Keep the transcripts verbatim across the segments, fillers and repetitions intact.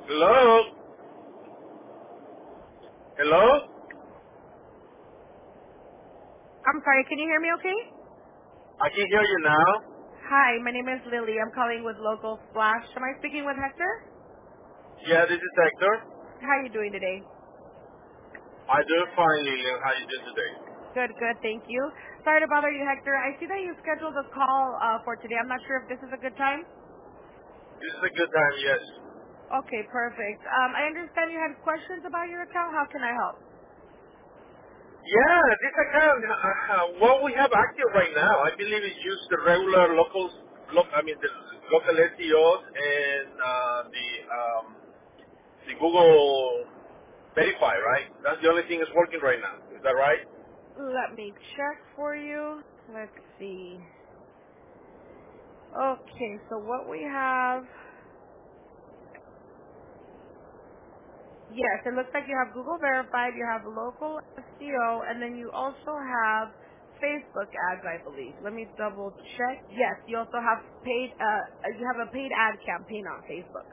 Hello? Hello? I'm sorry, can you hear me okay? I can hear you now. Hi, my name is Lily. I'm calling with Local Flash. Am I speaking with Hector? Yeah, this is Hector. How are you doing today? I do fine, Lillian. How you doing today? Good, good, thank you. Sorry to bother you, Hector. I see that you scheduled a call uh, for today. I'm not sure if this is a good time. This is a good time, yes. Okay, perfect. Um, I understand you had questions about your account. How can I help? Yeah, this account, uh, uh, what we have active right now, I believe it's just the regular local, lo- I mean the local S E Os and uh, the um, the Google Verify, right? That's the only thing that's working right now. Is that right? Let me check for you. Let's see. Okay, so what we have. Yes, it looks like you have Google Verified, you have local S E O, and then you also have Facebook ads, I believe. Let me double check. Yes, you also have paid, uh, you have a paid ad campaign on Facebook.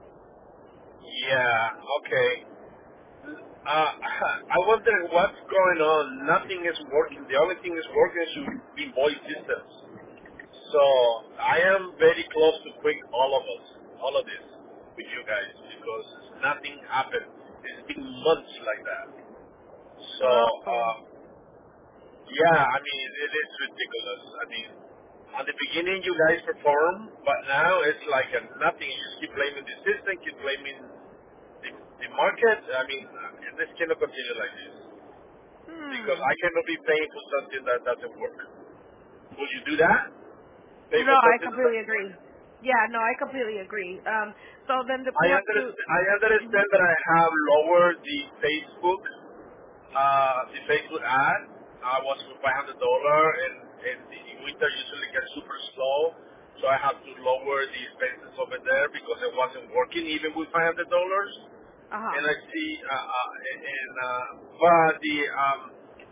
Yeah, okay. Uh, I wonder what's going on. Nothing is working. The only thing is working should be voice systems. So I am very close to quit all of us, all of this with you guys because nothing happened. It's been months like that. So Oh, uh, yeah, I mean it is ridiculous. I mean, at the beginning you guys perform, but now it's like a nothing. You just keep blaming the system, keep blaming the, the market. I mean, uh, this cannot continue like this. Because hmm. I cannot be paying for something that doesn't work. Will you do that? Pay No, for I something that completely doesn't work? agree. Yeah, no, I completely agree. Um, so then the, I we have to, understand, I understand mhm. that I have lowered the Facebook, uh, the Facebook ad. I was for five hundred dollars and, and the winter usually gets super slow. So I have to lower the expenses over there because it wasn't working even with five hundred dollars. uh-huh. And I see, uh, uh, and, uh, but the, um,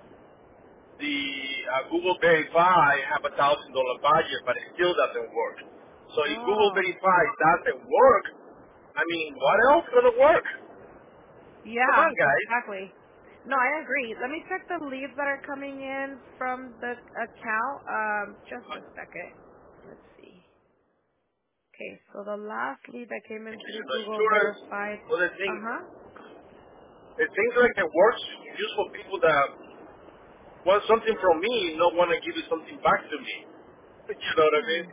the uh, Google Verify have a thousand dollar budget, but it still doesn't work. So if Google Oh, Verify doesn't work, I mean, what else gonna work? Come yeah, on, guys. exactly. No, I agree. Let me check the leads that are coming in from the account. Um, just a second. Let's see. Okay, so the last lead that came in Because through you know, Google insurance, Verified. well, the thing, Uh huh. it seems like it works just for people that want something from me, not want to give you something back to me. You know what I Hmm. mean?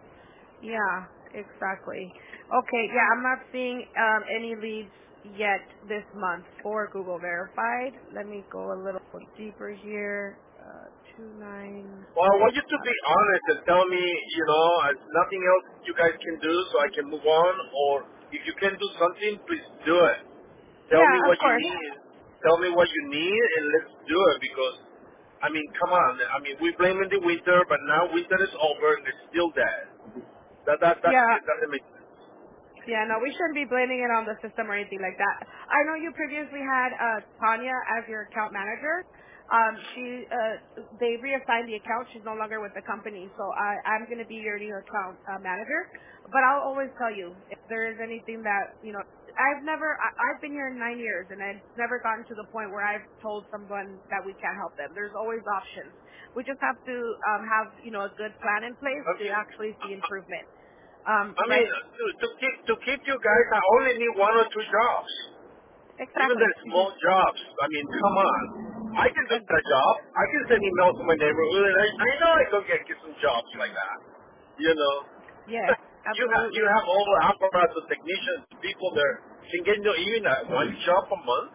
Yeah, exactly. Okay, yeah, I'm not seeing um, any leads yet this month for Google Verified. Let me go a little deeper here. Uh, two nine. Well, I want you to be honest and tell me, you know, uh, nothing else you guys can do so I can move on, or if you can do something, please do it. Tell me Yeah, of what you course. need. Tell me what you need, and let's do it because, I mean, come on. I mean, we blame in the winter, but now winter is over and it's still dead. That that that Yeah, that doesn't make sense. Yeah, no, we shouldn't be blaming it on the system or anything like that. I know you previously had uh, Tanya as your account manager. Um, she, uh, they reassigned the account. She's no longer with the company, so I, I'm going to be your new account uh, manager. But I'll always tell you if there is anything that you know. I've never, I, I've been here nine years, and I've never gotten to the point where I've told someone that we can't help them. There's always options. We just have to um, have you know a good plan in place I to mean, actually see improvement. Um, I mean, right? to, to keep to keep you guys, I only need one or two jobs. Even the Exactly. small jobs. I mean, come on. I can do that job. I can send emails to my neighborhood, and I, I know I can get, get some jobs like that. You know, Yes, you have you absolutely. have all the apparatus of technicians, people there can get you even at one job a month.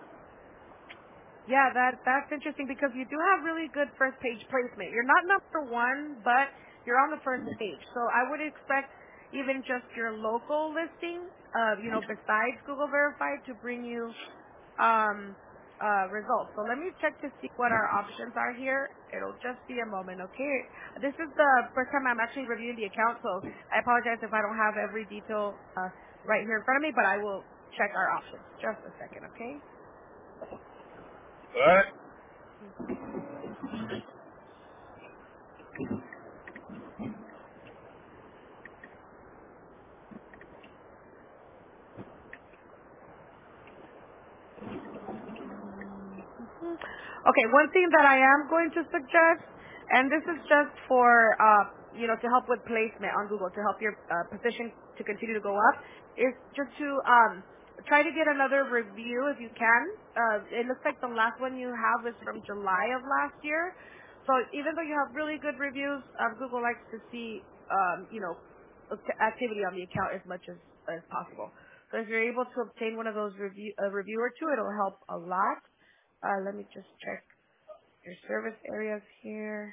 Yeah, that that's interesting because you do have really good first page placement. You're not number one, but you're on the first page. So I would expect even just your local listings, uh, you know, besides Google Verified to bring you um uh results. So let me check to see what our options are here. It'll just be a moment, okay? This is the first time I'm actually reviewing the account, so I apologize if I don't have every detail uh right here in front of me, but I will check our options. Just a second, okay? Right? Okay. Okay, one thing that I am going to suggest, and this is just for, uh, you know, to help with placement on Google, to help your uh, position to continue to go up, is just to um, try to get another review if you can. Uh, it looks like the last one you have is from July of last year. So even though you have really good reviews, um, Google likes to see, um, you know, act- activity on the account as much as, as possible. So if you're able to obtain one of those review, a review or two, it'll help a lot. Uh, let me just check your service areas here.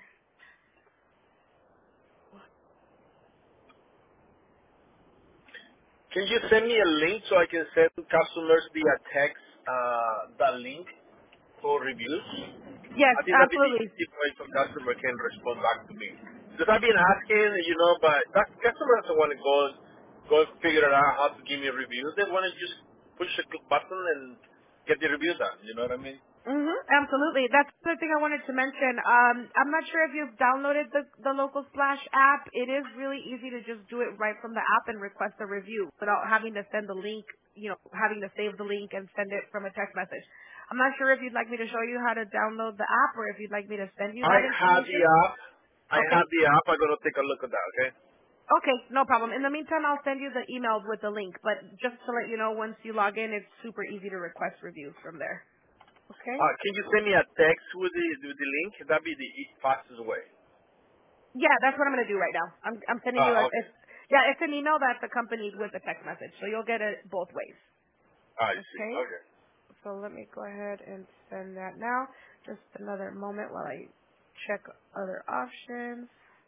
Can you send me a link so I can send customers via text uh, the link for reviews? Yes, I think that'd be the absolutely. easy way so customer can respond back to me. Because I've been asking, you know, but that customer doesn't want to go go and figure it out how to give me a review. They want to just push a click button and get the review done. You know what I mean? Mm-hmm, absolutely. That's the thing I wanted to mention. Um, I'm not sure if you've downloaded the, the Local Splash app. It is really easy to just do it right from the app and request a review without having to send the link, you know, having to save the link and send it from a text message. I'm not sure if you'd like me to show you how to download the app or if you'd like me to send you I that have the information. app. I Okay. have the app. I'm gonna take a look at that. Okay. Okay, no problem. In the meantime, I'll send you the email with the link, but just to let you know, once you log in, it's super easy to request reviews from there. Okay? Uh, can you send me a text with the with the link? That'd be the e- fastest way. Yeah, that's what I'm going to do right now. I'm, I'm sending you a, Ah, okay. it's, yeah, it's an email that's accompanied with a text message, so you'll get it both ways. I see. Okay? Okay. So let me go ahead and send that now. Just another moment while I check other options.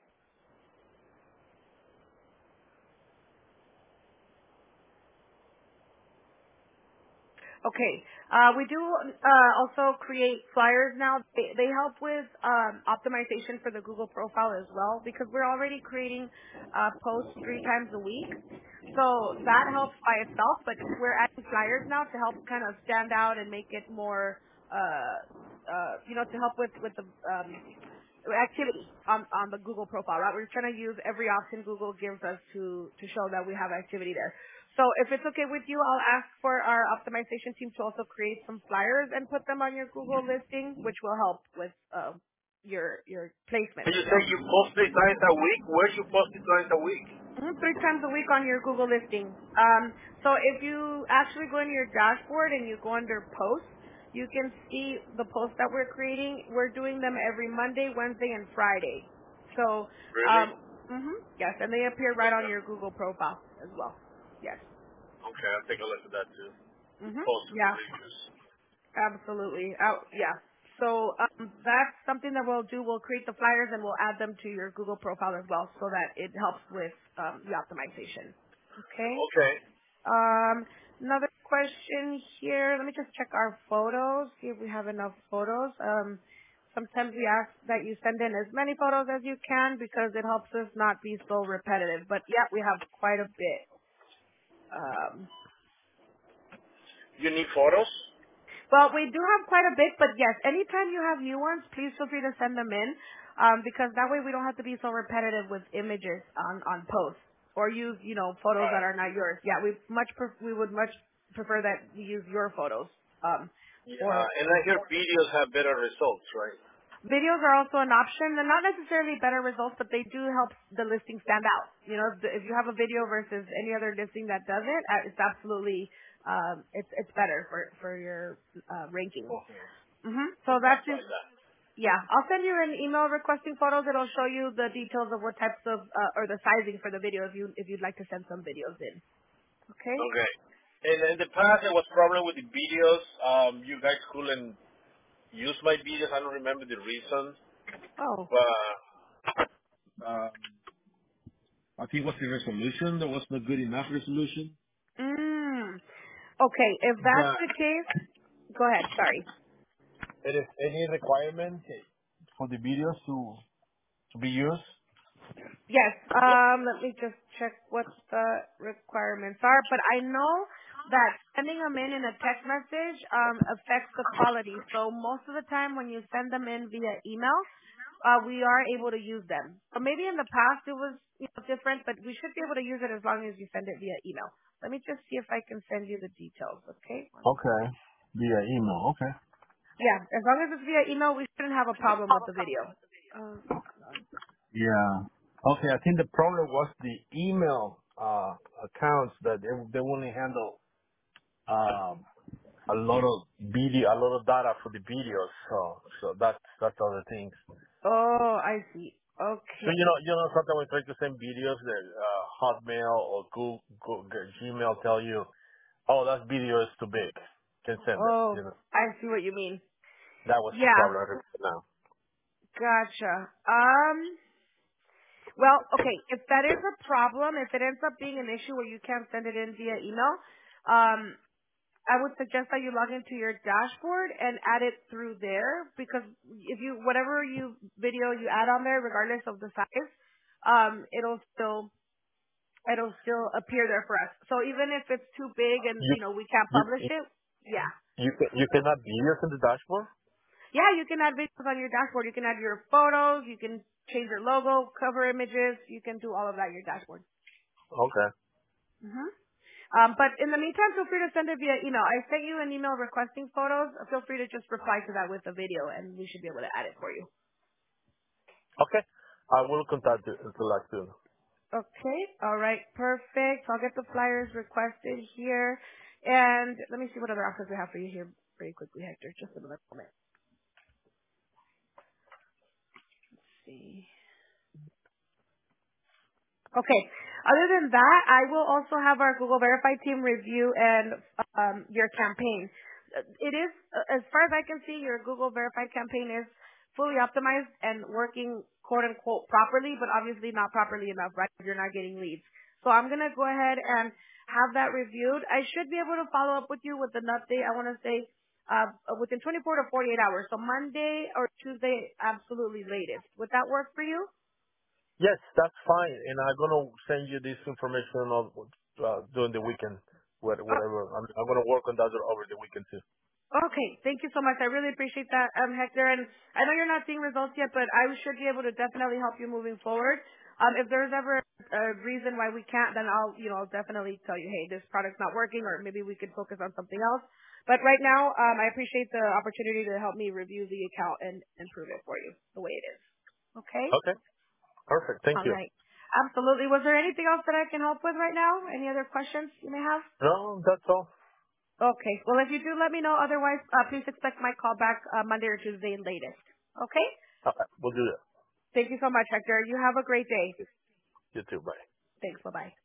Okay. Uh, we do uh, also create flyers now. They, they help with um, optimization for the Google profile as well because we're already creating uh, posts three times a week. So that helps by itself, but we're adding flyers now to help kind of stand out and make it more, uh, uh, you know, to help with with the um, activity on on the Google profile, right? We're trying to use every option Google gives us to to show that we have activity there. So if it's okay with you, I'll ask for our optimization team to also create some flyers and put them on your Google listing, which will help with uh, your your placement And as you say well. you post three times a week? Where you post three times a week? Mhm, three times a week on your Google listing. Um, so if you actually go into your dashboard and you go under posts, you can see the posts that we're creating. We're doing them every Monday, Wednesday, and Friday. So, Really? um, hmm yes, and they appear right on Okay. your Google profile as well. Yes. Okay, I'll take a look at that too. The hmm post and the Yeah. reviews. Absolutely. Uh, yeah. So um, that's something that we'll do. We'll create the flyers and we'll add them to your Google profile as well, so that it helps with um, the optimization. Okay. Okay. Um, another question here. Let me just check our photos. See if we have enough photos. Um, sometimes we ask that you send in as many photos as you can because it helps us not be so repetitive. But yeah, we have quite a bit. Um, You need photos? Well, we do have quite a bit, but yes, anytime you have new ones, please feel free to send them in, um, because that way we don't have to be so repetitive with images on on posts or use you know photos that Alright. are not yours. Yeah, we much pref- we would much prefer that we use your photos. Um, Yeah, for and I hear videos have better results, right? videos are also an option. They're not necessarily better results, but they do help the listing stand out. You know, if, the, if you have a video versus any other listing that doesn't, uh, it's absolutely um, it's it's better for for your uh, ranking. Okay. hmm I So got that's you, it. I got you. Yeah, I'll send you an email requesting photos. It'll show you the details of what types of uh, or the sizing for the video if you if you'd like to send some videos in. Okay. Okay. And in the past there was problem with the videos. Um, you guys couldn't use my videos. I don't remember the reason. Oh. But um, I think what's the resolution? There was not good enough resolution. Mm. Okay. If that's But the case, go ahead. Sorry. it is any requirement for the videos to to be used? Yes. Um. Let me just check what the requirements are. But I know that sending them in in a text message um affects the quality. So most of the time when you send them in via email, uh, we are able to use them. So maybe in the past it was you know, different, but we should be able to use it as long as you send it via email. Let me just see if I can send you the details, okay? One Okay. Via email. Okay. Yeah, as long as it's via email, we shouldn't have a problem with the video. Uh, Yeah. Okay, I think the problem was the email uh, accounts that they they only handle um, a lot of video, a lot of data for the videos. So so that's that's other things. oh, I see. So Okay. you know you know sometimes when you try to send videos, that uh, Hotmail or Google, Google Gmail tell you, oh that video is too big, can send it. Oh, You know I see what you mean. that was the Yeah, problem I remember now. gotcha. Um, well, okay, if that is a problem, if it ends up being an issue where you can't send it in via email, um, I would suggest that you log into your dashboard and add it through there because if you, whatever you video you add on there, regardless of the size, um, it'll still, it'll still appear there for us. So even if it's too big and, You you know, we can't you publish it, yeah. you can, you cannot videos in the dashboard. Yeah, you can add videos on your dashboard. You can add your photos. You can change your logo, cover images. You can do all of that in your dashboard. Okay. hmm Um, but in the meantime, feel free to send it via email. I sent you an email requesting photos. Feel free to just reply to that with a video, and we should be able to add it for you. Okay. I will contact you until like soon. Okay. All right. Perfect. I'll get the flyers requested here. And let me see what other options we have for you here very quickly, Hector. Just a minute. Let's see. Okay. Other than that, I will also have our Google Verified team review and um, your campaign. Uh, It is, uh, as far as I can see, your Google Verified campaign is fully optimized and working quote unquote properly, but obviously not properly enough, right? You're not getting leads. So I'm going to go ahead and have that reviewed. I should be able to follow up with you with an update. I want to say uh, within twenty-four to forty-eight hours. So Monday or Tuesday, absolutely latest. Would that work for you? Yes, that's fine. And I'm gonna send you this information on uh, during the weekend, what- whatever. I'm, I'm gonna work on that over the weekend too. Okay, thank you so much. I really appreciate that, um, Hector. And I know you're not seeing results yet, but I should be able to definitely help you moving forward. Um, if there's ever a reason why we can't, then I'll, you know, I'll definitely tell you, hey, this product's not working, or maybe we could focus on something else. But right now, um, I appreciate the opportunity to help me review the account and improve it for you the way it is. Okay? Okay, perfect. Thank All you. right. Absolutely. Was there anything else that I can help with right now? Any other questions you may have? No, that's all. Okay. Well, if you do, let me know. Otherwise, uh, please expect my call back uh, Monday or Tuesday latest. Okay? All right, we'll do that. Thank you so much, Hector. You have a great day. You too. Bye. Thanks. Bye-bye.